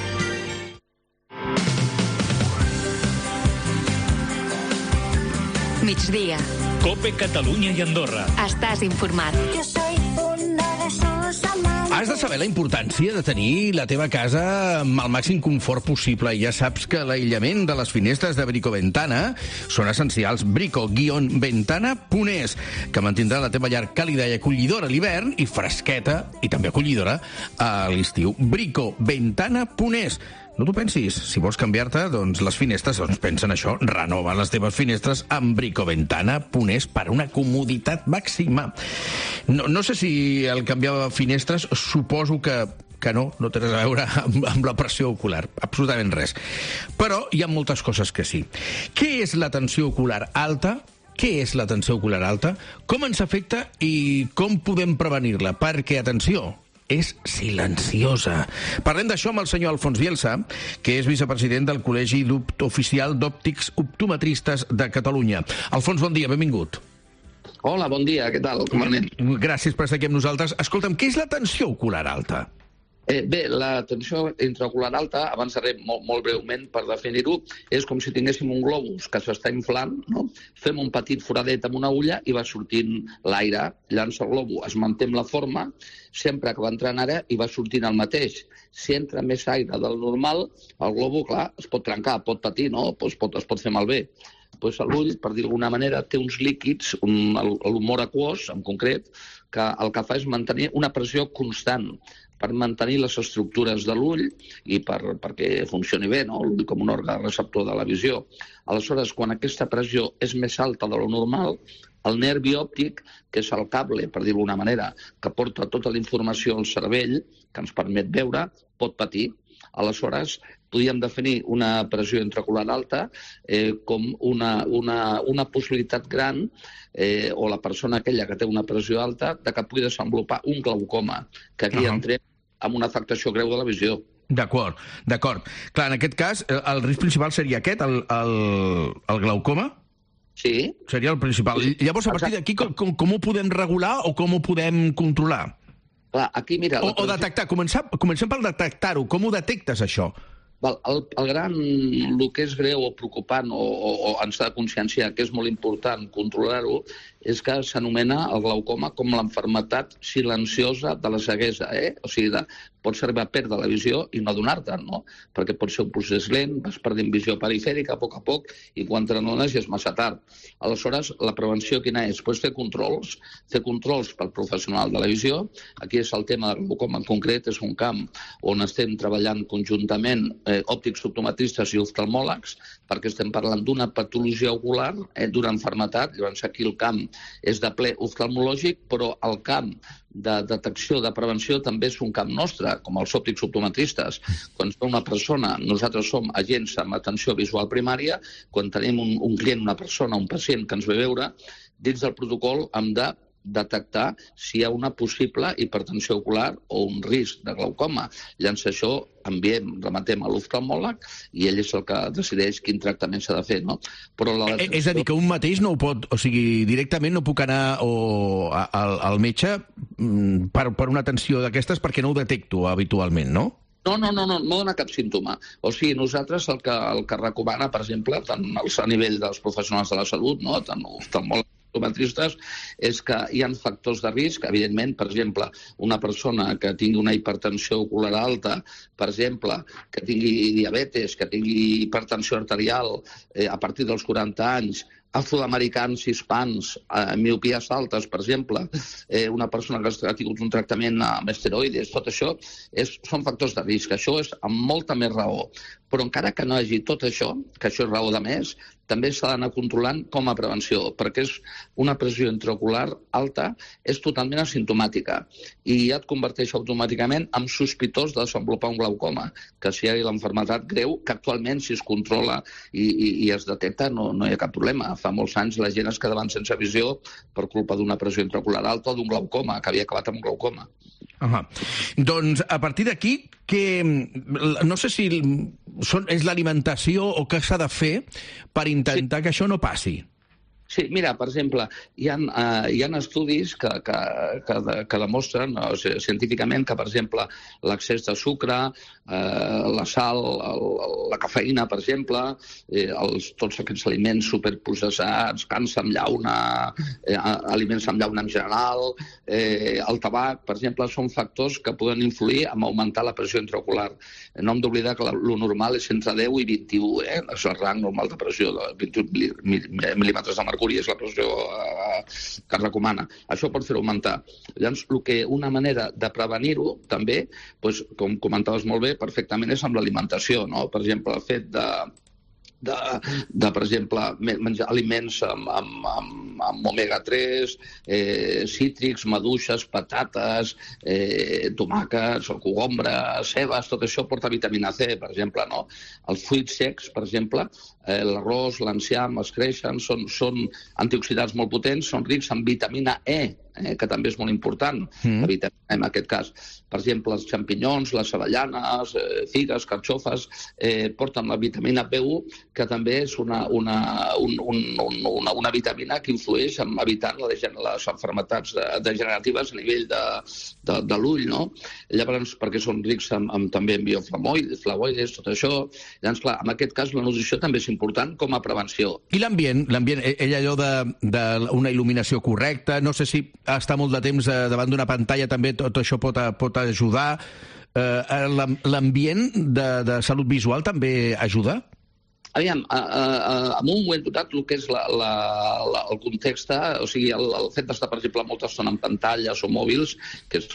Migdia. Cope Catalunya i Andorra. Estàs informat. Has de saber la importància de tenir la teva casa amb el màxim confort possible. Ja saps que l'aïllament de les finestres de Brico-Ventana són essencials. Brico-Ventana.es, que mantindrà la teva llar càlida i acollidora a l'hivern i fresqueta i també acollidora a l'estiu. Brico-Ventana.es. No t'ho pensis, si vols canviar-te, doncs les finestres, doncs pensa en això, renova les teves finestres amb Brico-Ventana.es per una comoditat màxima. No sé si el canviar finestres suposo que no té res a veure amb la pressió ocular, absolutament res. Però hi ha moltes coses que sí. Què és la tensió ocular alta? Què és la tensió ocular alta? Com ens afecta i com podem prevenir-la? Perquè, atenció, és silenciosa. Parlem d'això amb el senyor Alfons Bielsa, que és vicepresident del Col·legi Oficial d'Òptics Optometristes de Catalunya. Alfons, bon dia, benvingut. Hola, bon dia, què tal? Com anem? Gràcies per estar aquí amb nosaltres. Escolta'm, què és la tensió ocular alta? Bé, la tensió intraocular alta, abans de res, molt breument, per definir-ho, és com si tinguéssim un globus que s'està inflant, no? Fem un petit foradet amb una ulla i va sortint l'aire, llança el globus, es manté amb la forma, sempre que va entrant aire i va sortint el mateix. Si entra més aire del normal, el globus, clar, es pot trencar, pot patir, no? Es pot fer malbé. L'ull, per dir d'alguna manera, té uns líquids, l'humor aquós, en concret, que el que fa és mantenir una pressió constant per mantenir les estructures de l'ull i perquè funcioni bé, no? L'ull com un òrgan receptor de la visió. Aleshores, quan aquesta pressió és més alta de lo normal, el nervi òptic, que és el cable, per dir-ho d'alguna manera, que porta tota la informació al cervell, que ens permet veure, pot patir. Aleshores, podríem definir una pressió intraocular alta com una possibilitat gran, o la persona aquella que té una pressió alta, de que pugui desenvolupar un glaucoma, que aquí entrem amb una afectació greu de la visió. D'acord. Clar, en aquest cas, el risc principal seria aquest, el glaucoma? Sí. Seria el principal. Llavors, a partir d'aquí, com ho podem regular o com ho podem controlar? Clar, aquí, mira... O detectar. Comencem per detectar-ho. Com ho detectes, això? El que és greu o preocupant o ens ha de conscienciar que és molt important controlar-ho és que s'anomena el glaucoma com l'enfermetat silenciosa de la ceguesa. O sigui, pots arribar a perdre la visió i no adonar-te'n, no? Perquè pot ser un procés lent, vas perdent visió perifèrica a poc, i quan te n'adones ja és massa tard. Aleshores, la prevenció quina és? Pues fer controls pel professional de la visió. Aquí és el tema del glaucoma en concret, és un camp on estem treballant conjuntament òptics optometristes i oftalmòlegs, perquè estem parlant d'una patologia ocular, d'una enfermetat. Llavors aquí el camp és de ple oftalmològic, però el camp de detecció, de prevenció, també és un camp nostre, com els òptics optometristes. Quan una persona, nosaltres som agents amb atenció visual primària, quan tenim un client, una persona, un pacient que ens ve a veure, dins del protocol hem de detectar si hi ha una possible hipertensió ocular o un risc de glaucoma. Llavors això rematem a l'oftalmòleg i ell és el que decideix quin tractament s'ha de fer, no? Però és a dir, que un mateix no ho pot, o sigui, directament no puc anar al metge per una atenció d'aquestes perquè no ho detecto habitualment, no? No dona cap símptoma. O sigui, nosaltres el que recomana, per exemple, tant a nivell dels professionals de la salut, no? Tant oftalmòlegs, optometristes, és que hi ha factors de risc. Evidentment, per exemple, una persona que tingui una hipertensió ocular alta, per exemple, que tingui diabetes, que tingui hipertensió arterial a partir dels 40 anys, afroamericans, hispans, miopies altes, per exemple, una persona que ha tingut un tractament amb esteroides, tot això són factors de risc. Això és amb molta més raó. Però encara que no hi hagi tot això, que això és raó de més, també s'ha d'anar controlant com a prevenció, perquè és una pressió intraocular alta, és totalment asimptomàtica i ja et converteix automàticament en sospitós de desenvolupar un glaucoma, que si hi ha l'enfermetat greu, que actualment si es controla i es detecta no hi ha cap problema. Fa molts anys la gent es quedaven sense visió per culpa d'una pressió intraocular alta o d'un glaucoma, que havia acabat amb un glaucoma. Doncs a partir d'aquí, no sé si és l'alimentació o què s'ha de fer per intentar que això no passi. Sí, mira, per exemple, hi ha estudis que demostren científicament que, per exemple, l'excés de sucre, la sal, la cafeïna, per exemple, tots aquests aliments superprocessats, carns amb llauna, aliments amb llauna en general, el tabac, per exemple, són factors que poden influir en augmentar la pressió intraocular. No hem d'oblidar que lo normal és entre 10 i 21, és el rang normal de pressió, de 21 mil·límetres de mercuri és la pressió que es recomana. Això pot fer augmentar. Llavors, una manera de prevenir-ho, també, com comentaves molt bé, perfectament és amb l'alimentació, no? Per exemple, el fet per exemple, menjar aliments amb omega-3, cítrics, maduixes, patates, tomàquets, cogombre, cebes, tot això porta vitamina C, per exemple, no? Els fruits secs, per exemple, l'arròs, l'enciam, els creixen, són antioxidants molt potents, són rics en vitamina E, que també és molt important, la vitamina en aquest cas. Per exemple, els xampinyons, les avellanes, figues, carxofes, porten la vitamina B1, que també és una vitamina que influeix en evitant les malalties degeneratives a nivell de l'ull, no? Llavors, perquè són rics també en bioflavoides, tot això. Llavors, clar, en aquest cas la nutrició també és important com a prevenció. I l'ambient, ell allò d'una il·luminació correcta, no sé si estar molt de temps davant d'una pantalla també tot això pot ajudar. L'ambient de salut visual també ajuda? Aviam, en un moment dotat, el que és el context, o sigui, el fet d'estar, per exemple, molta estona en pantalles o mòbils, que és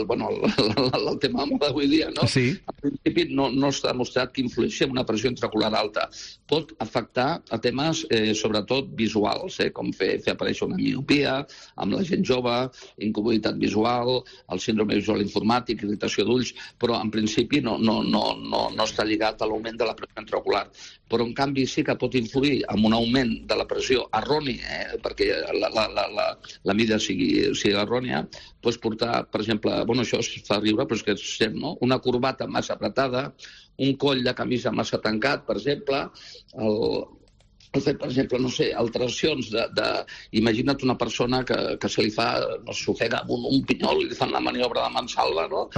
el tema d'avui dia, no? Sí. En principi no està demostrat que influeixi en una pressió intraocular alta. Pot afectar a temes, sobretot, visuals, com fer aparèixer una miopia, amb la gent jove, incomoditat visual, el síndrome visual informàtic, irritació d'ulls, però en principi no està lligat a l'augment de la pressió intraocular. Però en canvi sí que pot influir en un augment de la pressió erroni, perquè la mida sigui errònia, doncs portar, per exemple, això es fa riure, però és que és cert, no? Una corbata massa apretada, un coll de camisa massa tancat, per exemple, el fet, per exemple, no sé, alteracions imagina't una persona que se li fa, s'ofega amb un pinyol i li fan la maniobra de mansalva, no?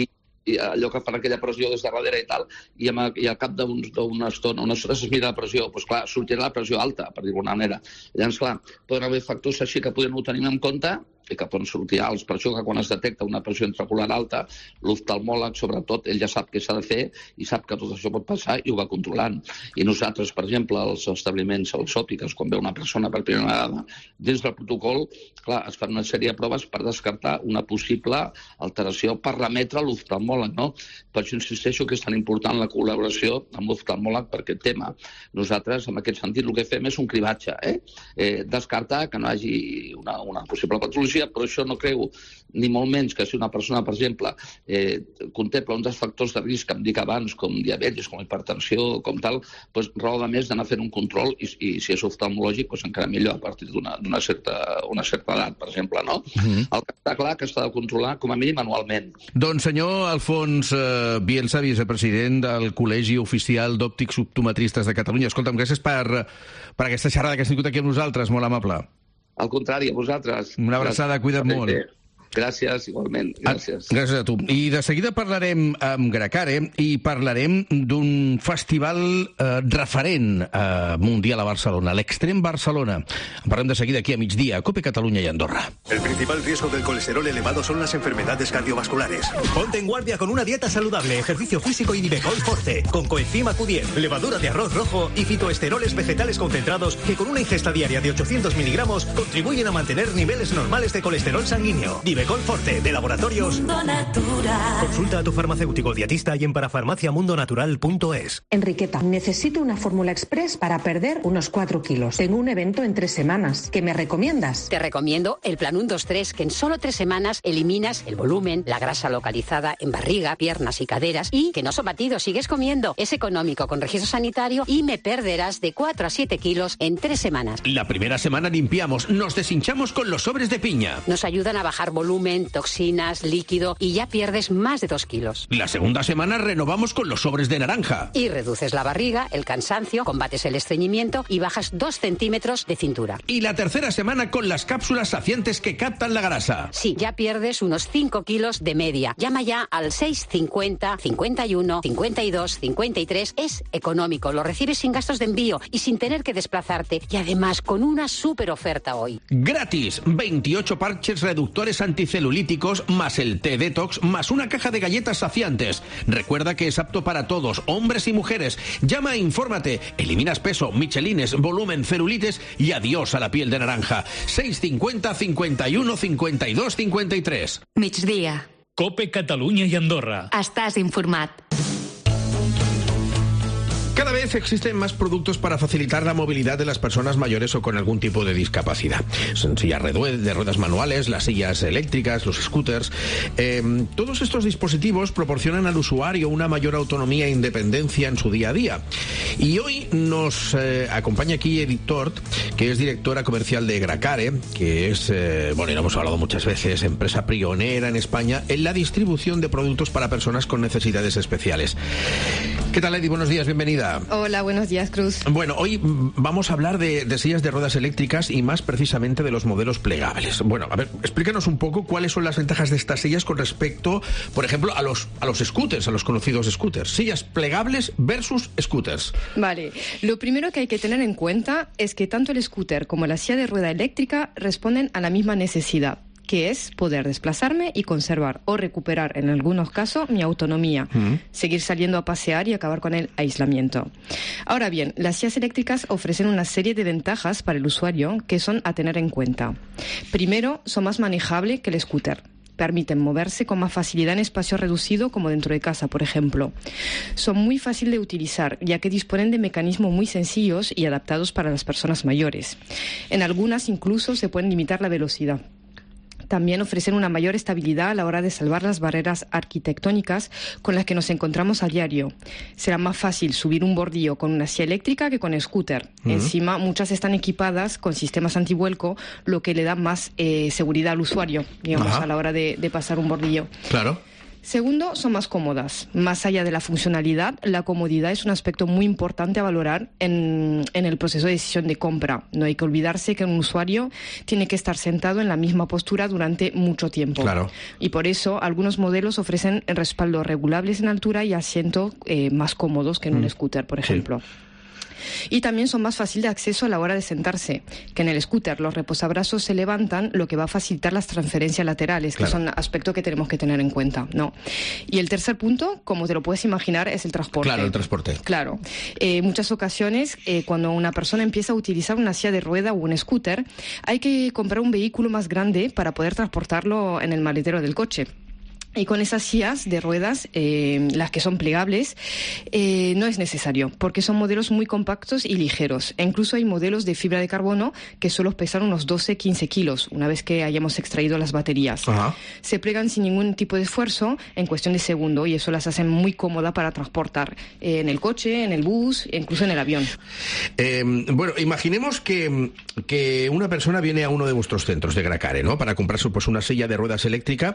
I allò que fan aquella pressió des de darrere i tal, i al cap d'una estona, es mira la pressió, doncs clar, sortirà la pressió alta, per dir-ho d'alguna manera. Llavors, clar, poden haver factors així que podem no tenir en compte, i que poden sortir alts. Per això que quan es detecta una pressió intraocular alta, l'oftalmòleg, sobretot, ell ja sap què s'ha de fer i sap que tot això pot passar i ho va controlant. I nosaltres, per exemple, als establiments, als òptiques, quan ve una persona per primera vegada, dins del protocol, clar, es fan una sèrie de proves per descartar una possible alteració per remetre l'oftalmòleg, no? Per això insisteixo que és tan important la col·laboració amb l'oftalmòleg per aquest tema. Nosaltres, en aquest sentit, el que fem és un cribatge, descartar que no hi hagi una possible patologia, però això no creu ni molt menys que si una persona, per exemple, contempla uns dels factors de risc que em dic abans, com diabetis, com hipertensió, com tal, doncs raó de més d'anar fent un control i si és oftalmològic, doncs encara millor a partir d'una certa edat, per exemple, no? El que està clar que s'ha de controlar com a mínim anualment. Doncs senyor Alfons Bielsa, vicepresident del Col·legi Oficial d'Òptics Optometristes de Catalunya. Escolta'm, gràcies per aquesta xerrada que has tingut aquí amb nosaltres, molt amable. Al contrari, a vosaltres. Una abraçada, cuida't molt. Gràcies, igualment. Gràcies. Gràcies a tu. I de seguida parlarem amb Gracare i parlarem d'un festival referent mundial a Barcelona, l'Extrem Barcelona. En parlem de seguida aquí a migdia, a COPE Catalunya i Andorra. El principal riesgo del colesterol elevado son las enfermedades cardiovasculares. Ponte en guardia con una dieta saludable, ejercicio físico y Divecol Forte, con coenzima Q10, levadura de arroz rojo y fitoesteroles vegetales concentrados que con una ingesta diaria de 800 miligramos contribuyen a mantener niveles normales de colesterol sanguíneo. Divecol Forte, de Laboratorios Mundo Natural. Consulta a tu farmacéutico dietista y en parafarmaciamundonatural.es. Enriqueta, necesito una fórmula express para perder unos 4 kilos. Tengo un evento en 3 semanas. ¿Qué me recomiendas? Te recomiendo el Plan 1-2-3, que en solo 3 semanas eliminas el volumen, la grasa localizada en barriga, piernas y caderas, y que no son batidos, sigues comiendo. Es económico, con registro sanitario, y me perderás de 4 a 7 kilos en 3 semanas. La primera semana limpiamos, nos deshinchamos con los sobres de piña. Nos ayudan a bajar volumen, toxinas, líquido, y ya pierdes más de 2 kilos. La segunda semana renovamos con los sobres de naranja. Y reduces la barriga, el cansancio, combates el estreñimiento y bajas 2 centímetros de cintura. Y la tercera semana con las cápsulas saciantes que captan la grasa. Sí, ya pierdes unos 5 kilos de media. Llama ya al 650 51 52 53. Es económico, lo recibes sin gastos de envío y sin tener que desplazarte. Y además con una súper oferta hoy. Gratis, 28 parches reductores anticelulíticos, más el té detox, más una caja de galletas saciantes. Recuerda que es apto para todos, hombres y mujeres. Llama e infórmate. Eliminas peso, michelines, volumen, celulites y adiós a la piel de naranja. 650 51 52 53. Migdia. COPE Catalunya i Andorra. Estàs informat. Cada vez existen más productos para facilitar la movilidad de las personas mayores o con algún tipo de discapacidad. Son sillas de ruedas manuales, las sillas eléctricas, los scooters. Todos estos dispositivos proporcionan al usuario una mayor autonomía e independencia en su día a día. Y hoy nos acompaña aquí Edith Tort, que es directora comercial de Gracare, que es, bueno, hemos hablado muchas veces, empresa pionera en España en la distribución de productos para personas con necesidades especiales. ¿Qué tal, Edi? Buenos días, bienvenida. Hola, buenos días, Cruz. Bueno, hoy vamos a hablar de sillas de ruedas eléctricas y más precisamente de los modelos plegables. Bueno, a ver, explícanos un poco cuáles son las ventajas de estas sillas con respecto, por ejemplo, a los scooters, a los conocidos scooters. Sillas plegables versus scooters. Vale, lo primero que hay que tener en cuenta es que tanto el scooter como la silla de rueda eléctrica responden a la misma necesidad, que es poder desplazarme y conservar o recuperar, en algunos casos, mi autonomía, seguir saliendo a pasear y acabar con el aislamiento. Ahora bien, las sillas eléctricas ofrecen una serie de ventajas para el usuario que son a tener en cuenta. Primero, son más manejables que el scooter. Permiten moverse con más facilidad en espacio reducido, como dentro de casa, por ejemplo. Son muy fáciles de utilizar, ya que disponen de mecanismos muy sencillos y adaptados para las personas mayores. En algunas incluso se pueden limitar la velocidad. También ofrecen una mayor estabilidad a la hora de salvar las barreras arquitectónicas con las que nos encontramos a diario. Será más fácil subir un bordillo con una silla eléctrica que con scooter. Encima, muchas están equipadas con sistemas antivuelco, lo que le da más seguridad al usuario, digamos, a la hora de pasar un bordillo. Claro. Segundo, son más cómodas. Más allá de la funcionalidad, la comodidad es un aspecto muy importante a valorar en el proceso de decisión de compra. No hay que olvidarse que un usuario tiene que estar sentado en la misma postura durante mucho tiempo. Claro. Y por eso, algunos modelos ofrecen respaldos regulables en altura y asientos más cómodos que en un scooter, por ejemplo. Sí. Y también son más fáciles de acceso a la hora de sentarse, que en el scooter los reposabrazos se levantan, lo que va a facilitar las transferencias laterales, que son aspectos que tenemos que tener en cuenta, ¿no? Y el tercer punto, como te lo puedes imaginar, es el transporte. Claro, el transporte. Claro. Muchas ocasiones, cuando una persona empieza a utilizar una silla de rueda o un scooter, hay que comprar un vehículo más grande para poder transportarlo en el maletero del coche. Y con esas sillas de ruedas, las que son plegables, no es necesario, porque son modelos muy compactos y ligeros. E incluso hay modelos de fibra de carbono que solo pesan unos 12-15 kilos, una vez que hayamos extraído las baterías. Se plegan sin ningún tipo de esfuerzo en cuestión de segundo, y eso las hace muy cómodas para transportar en el coche, en el bus, incluso en el avión. Bueno, imaginemos que una persona viene a uno de vuestros centros de Gracare, ¿no?, para comprarse pues una silla de ruedas eléctrica.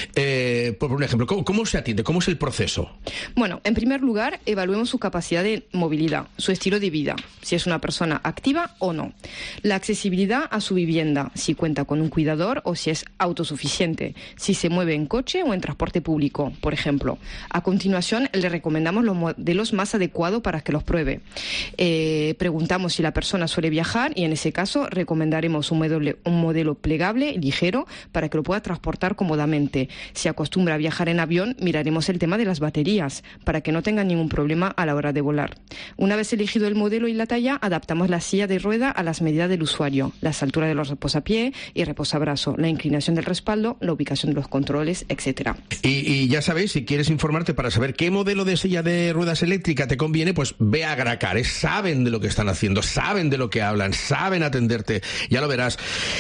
Por un ejemplo, ¿cómo se atiende? ¿Cómo es el proceso? Bueno, en primer lugar, evaluemos su capacidad de movilidad, su estilo de vida, si es una persona activa o no. La accesibilidad a su vivienda, si cuenta con un cuidador o si es autosuficiente, si se mueve en coche o en transporte público, por ejemplo. A continuación, le recomendamos los modelos más adecuados para que los pruebe. Preguntamos si la persona suele viajar y en ese caso recomendaremos un modelo plegable, ligero, para que lo pueda transportar cómodamente. Si acostumbra a viajar en avión, miraremos el tema de las baterías para que no tenga ningún problema a la hora de volar. Una vez elegido el modelo y la talla, adaptamos la silla de rueda a las medidas del usuario, las alturas de los reposapiés y reposabrazo, la inclinación del respaldo, la ubicación de los controles, etc. Y ya sabéis, si quieres informarte para saber qué modelo de silla de ruedas eléctrica te conviene, pues ve a Gracare. Saben de lo que están haciendo, saben de lo que hablan, saben atenderte, ya lo verás.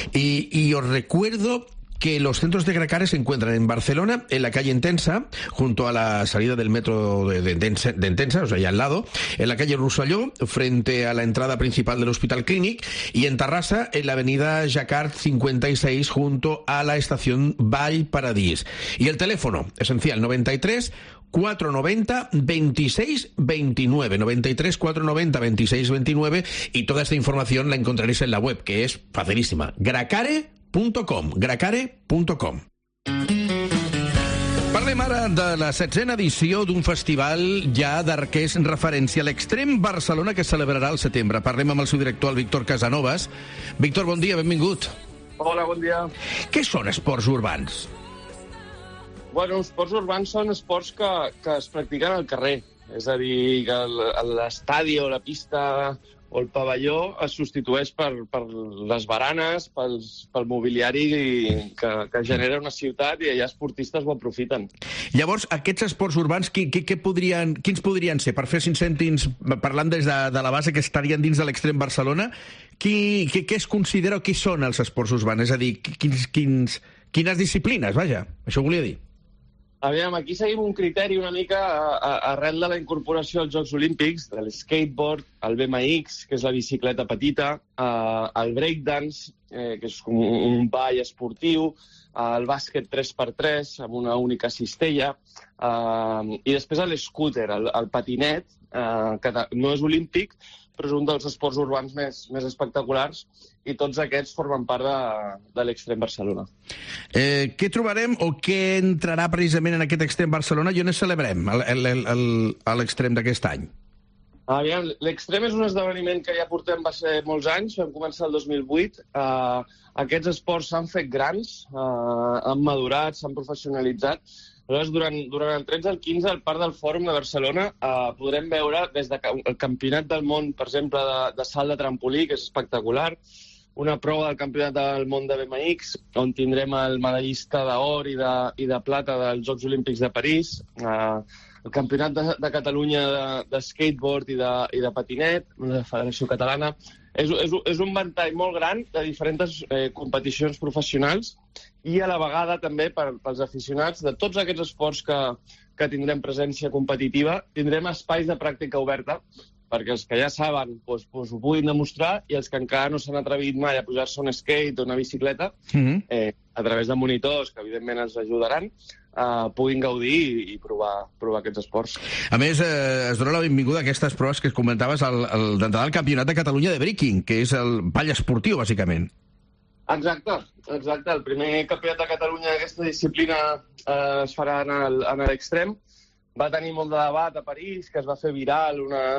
Y os recuerdo que los centros de Gracare se encuentran en Barcelona, en la calle Entensa, junto a la salida del metro de Entensa, o sea, allá al lado, en la calle Rosselló, frente a la entrada principal del Hospital Clínic, y en Terrassa, en la avenida Jacquard 56, junto a la estación Vall Paradís. Y el teléfono, esencial, 93 490 26 29, 93 490 26 29, y toda esta información la encontraréis en la web, que es facilísima, gracare.com. Parlem ara de la 16a edició d'un festival ja d'arquers en referència a l'Extrem Barcelona, que es celebrarà al setembre. Parlem amb el seu director, el Víctor Casanovas. Víctor, bon dia, benvingut. Hola, bon dia. Què són esports urbans? Bueno, els esports urbans són esports que es practiquen al carrer. És a dir, que l'estadi o la pista o el pavelló es substitueix per les baranes, pel mobiliari que genera una ciutat, i allà esportistes ho aprofiten. Llavors, aquests esports urbans, quins podrien ser? Per fer 5 cèntims, parlant des de la base que estarien dins de l'Extrem Barcelona, què es considera o què són els esports urbans? És a dir, quines disciplines, vaja, això ho volia dir. Aviam, aquí seguim un criteri una mica arrel de la incorporació als Jocs Olímpics, de l'skateboard, el BMX, que és la bicicleta petita, el breakdance, que és un ball esportiu, el bàsquet 3x3 amb una única cistella, i després l'scooter, el patinet, que no és olímpic, però és un dels esports urbans més espectaculars, i tots aquests formen part de l'Extrem Barcelona. Què trobarem o què entrarà precisament en aquest Extrem Barcelona i on es celebrem l'Extrem d'aquest any? Aviam, l'Extrem és un esdeveniment que ja portem, va ser molts anys, vam començar el 2008. Aquests esports s'han fet grans, han madurat, s'han professionalitzat. Aleshores, durant el 13 al 15, al Parc del Fòrum de Barcelona, podrem veure des del Campionat del Món, per exemple, de salt de trampolí, que és espectacular, una prova del Campionat del Món de BMX, on tindrem el medallista d'or i de plata dels Jocs Olímpics de París, el Campionat de Catalunya de skateboard i de patinet, la Federació Catalana. És un ventall molt gran de diferents competicions professionals i a la vegada també pels aficionats de tots aquests esports que tindrem presència competitiva, tindrem espais de pràctica oberta perquè els que ja saben ho puguin demostrar i els que encara no s'han atrevit mai a pujar-se un skate o una bicicleta, a través de monitors, que evidentment ens ajudaran, puguin gaudir i provar aquests esports. A més, es dona la benvinguda a aquestes proves que comentaves d'entrar al Campionat de Catalunya de Breaking, que és el ball esportiu, bàsicament. Exacte. El primer Campionat de Catalunya d'aquesta disciplina es farà en l'Extrem. Va tenir molt de debat a París, que es va fer viral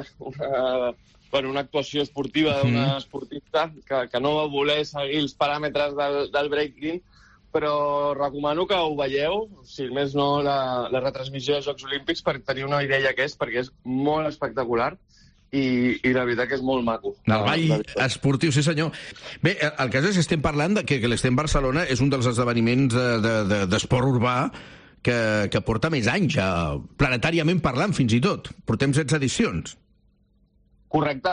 una actuació esportiva d'una esportista que no va voler seguir els paràmetres del breaking, però recomano que ho veieu, si més no la retransmissió dels Jocs Olímpics, per tenir una idea que és, perquè és molt espectacular i la veritat que és molt maco. El ball esportiu, sí senyor. Bé, el cas és que estem parlant que l'Extrem Barcelona és un dels esdeveniments d'esport urbà que porta més anys, planetàriament parlant, fins i tot. Portem 16 edicions. Correcte.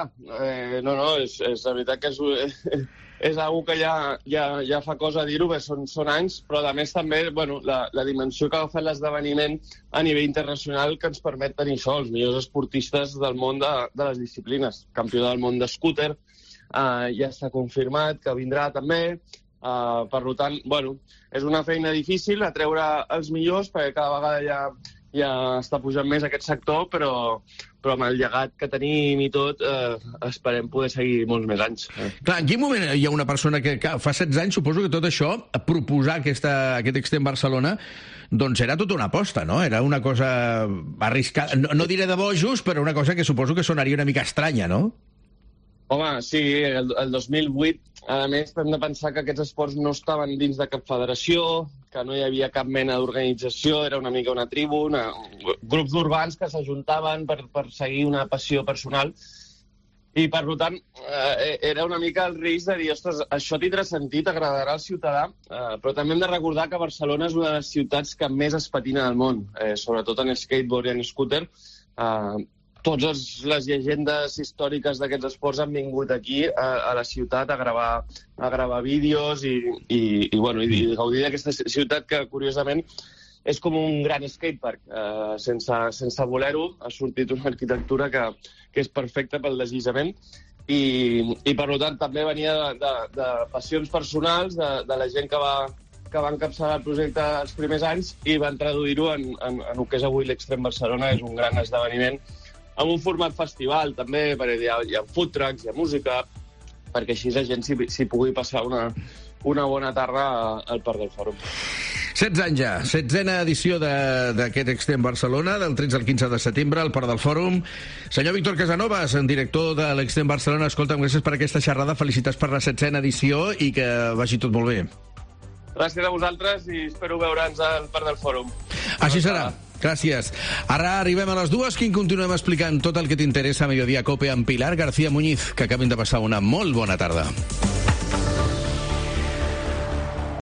És la veritat que és algo que ja fa cosa dir-ho, són anys, però a més també la dimensió que ha agafat l'esdeveniment a nivell internacional que ens permet tenir això, els millors esportistes del món de les disciplines. Campió del món d'escúter, ja està confirmat que vindrà també. Per tant, és una feina difícil atreure els millors perquè cada vegada ja està pujant més aquest sector, però amb el llegat que tenim i tot esperem poder seguir molts més anys. Clar, en quin moment hi ha una persona que fa 16 anys, suposo que tot això, proposar aquest Extrem Barcelona, doncs era tota una aposta, no? Era una cosa arriscada, no diré de bojos, però una cosa que suposo que sonaria una mica estranya, no? Home, sí, el 2008, a més, hem de pensar que aquests esports no estaven dins de cap federació, que no hi havia cap mena d'organització, era una mica una tribu, grups urbans que s'ajuntaven per seguir una passió personal, i per tant era una mica el risc de dir, ostres, això tindrà sentit, agradarà al ciutadà, però també hem de recordar que Barcelona és una de les ciutats que més es patina del món, sobretot en skateboard i en scooter. Totes les llegendes històriques d'aquests esports han vingut aquí a la ciutat a gravar vídeos i gaudir d'aquesta ciutat que, curiosament, és com un gran skatepark. Sense voler-ho, ha sortit una arquitectura que és perfecta pel deslliçament i per tant, també venia de passions personals, de la gent que va encapçalar el projecte els primers anys i van traduir-ho en el que és avui l'Extrem Barcelona. És un gran esdeveniment amb un format festival, també, perquè hi ha food trucks, hi ha música, perquè així la gent s'hi pugui passar una bona tarda al Parc del Fòrum. 16 anys ja, 16a edició d'aquest Extrem Barcelona, del 13 al 15 de setembre, al Parc del Fòrum. Senyor Víctor Casanovas, director de l'Extrem Barcelona, escolta'm, gràcies per aquesta xerrada, felicitats per la 16a edició i que vagi tot molt bé. Gràcies a vosaltres i espero veure'ns al Parc del Fòrum. Així serà. Gràcies. Ara arribem a les 2, que continuem explicant tot el que t'interessa a Mediodía Cope amb Pilar García Muñiz, que acabin de passar una molt bona tarda.